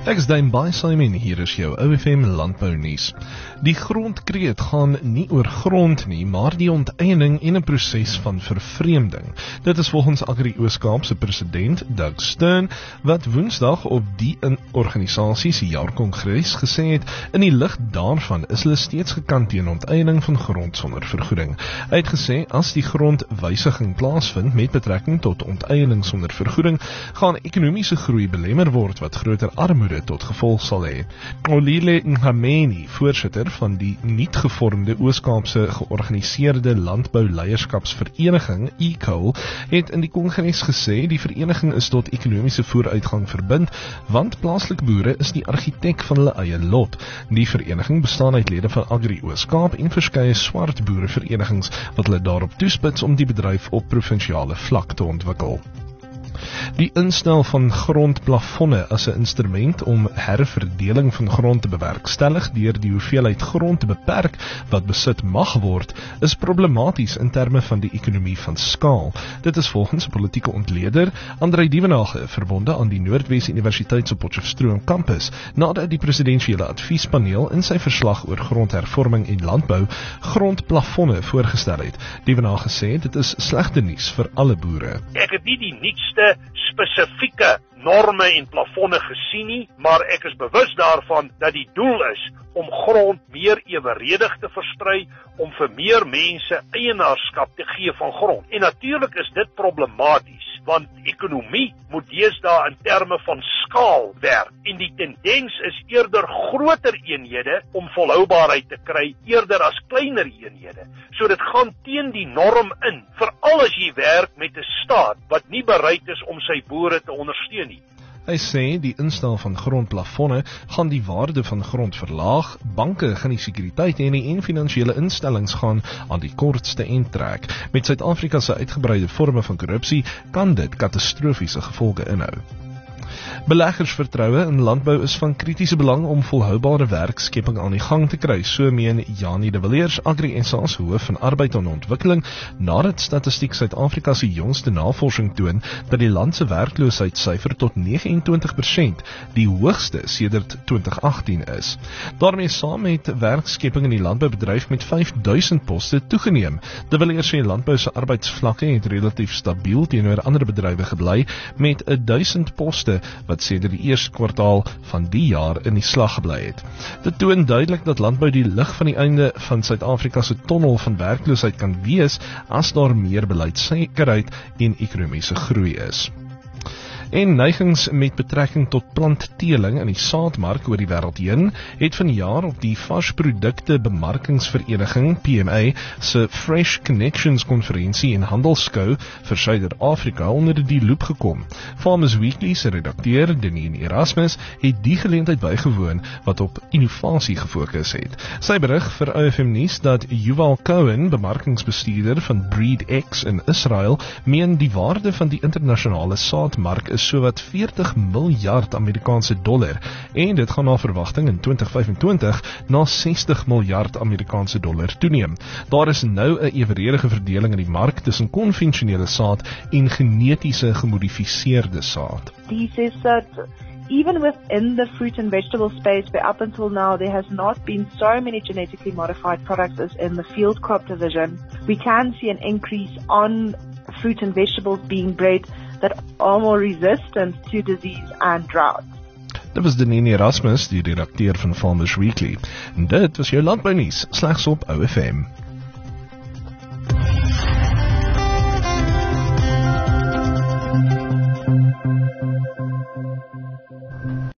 Ek is Dame By Simon, hier is jou OFM Landbou Nuus. Die grondkreet gaan nie oor grond nie, maar die onteiening en 'n proses van vervreemding. Dit is volgens Agri Oos-Kaap se president, Doug Stern, wat Woensdag op die organisasie se jaarkongres gesê het, in die lig daarvan is hulle steeds gekant teen onteiening van grond sonder vergoeding. Hy het gesê, as die grondwysiging plaasvind met betrekking tot onteiening sonder vergoeding, gaan ekonomiese groei belemmer word wat groter armoede tot gevolg sal hê. Olile Ngameni, voorsitter van die nuut gevormde Oos-Kaapse georganiseerde landbouleierskapsvereniging, ECOL, het in die kongres gesê, die vereniging is tot ekonomiese vooruitgang verbind, want plaaslike boere is die argitek van hulle eie lot. Die vereniging bestaan uit lede van Agri Oos-Kaap en verskeie swart boereverenigings wat hulle daarop toespits om die bedryf op provinsiale vlak te ontwikkel. Die instel van grondplafonne as 'n instrument om herverdeling van grond te bewerkstellig deur die hoeveelheid grond te beperk wat besit mag word, is problematies in terme van die ekonomie van skaal. Dit is volgens 'n politieke ontleder, Andrei Dievenage, verbonde aan die Noordwes Universiteit se Potchefstroom kampus, nadat die presidensiële adviespaneel in sy verslag oor grondhervorming en landbou grondplafonne voorgestel het. Dievenage sê dit is slegte nuus vir alle boere. Ek het nie die nuutste spesifieke norme en plafonne gesien nie, maar ek is bewus daarvan dat die doel is om grond meer eweredig te versprei, om vir meer mense eienaarskap te gee van grond. En natuurlik is dit problematies, want ekonomie moet deesdae in terme van skaal werk, en die tendens is eerder groter eenhede om volhoubaarheid te kry, eerder as kleiner eenhede. So dit gaan teen die norm in, veral as jy werk met 'n staat wat nie bereid is om sy boere te ondersteun nie. Hy sê die instel van grondplafonne gaan die waarde van grond verlaag, banke gaan die sekuriteit hê en finansiële instellings gaan aan die kortste end trek. Met Suid-Afrika se uitgebreide vorme van korrupsie kan dit katastrofiese gevolge inhou. Beleggersvertroue in landbou is van kritiese belang om volhoubare werkskepping aan die gang te kry, so meen Janie de Villiers, Agri SA se hoof van arbeid en ontwikkeling, nadat Statistiek Suid-Afrika se jongste navorsing toon dat die land se werkloosheidssyfer tot 29%, die hoogste sedert 2018 is. Daarmee saam het werkskepping in die landboubedryf met 5000 poste toegeneem. De Villiers sê landbou se arbeidsvlakke het relatief stabiel teenoor ander bedrywe gebly, met 1000 poste wat sedert die eerste kwartaal van die jaar in die slag gebly het. Dit toon duidelik dat landbou die lig van die einde van Suid-Afrika se tonnel van werkloosheid kan wees as daar meer beleidssekerheid en ekonomiese groei is. En neigings met betrekking tot plantteeling in die saadmark oor die wêreld heen het vanjaar op die varsprodukte bemarkingsvereniging PMA se Fresh Connections konferensie en handelskou vir Suider-Afrika onder die loep gekom. Farmers Weekly se redakteur Denise Erasmus het die geleentheid bygewoon wat op innovasie gefokus het. Sy berig vir OFM Nuus dat Yuval Cohen, bemarkingsbestuurder van BreedX in Israel, meen die waarde van die internasionale saadmark is sowat 40 miljard Amerikaanse dollar en dit gaan na verwagting in 2025 na 60 miljard Amerikaanse dollar toeneem. Daar is nou 'n eweredige verdeling in die mark tussen konvensionele saad en genetiese gemodifiseerde saad. He says that even within the fruit and vegetable space, where up until now there has not been so many genetically modified products as in the field crop division, we can see an increase on fruit and vegetables being bred that are more resistant to disease and drought. Dit was Denise Erasmus, die redakteur van Farmers Weekly. En dit was jou landbounuus, slegs op OFM.